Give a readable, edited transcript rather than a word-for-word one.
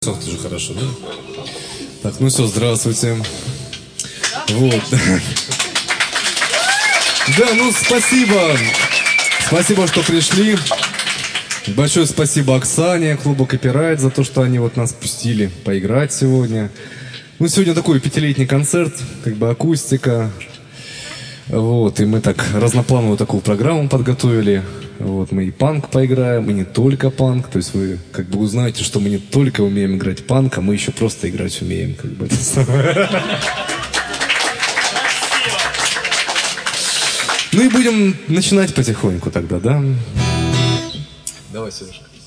Тоже хорошо, да? Так, ну все, здравствуйте. Вот. Да, ну спасибо. Спасибо, что пришли. Большое спасибо Оксане, клубу Копирайт, за то, что они вот нас пустили поиграть сегодня. Ну, сегодня такой пятилетний концерт, как бы акустика. Вот, и мы так разноплановую такую программу подготовили. Вот, мы и панк поиграем, и не только панк. То есть вы как бы узнаете, что мы не только умеем играть панк, а мы еще просто играть умеем. Как бы. Ну и будем начинать потихоньку тогда, да? Давай, Сережка.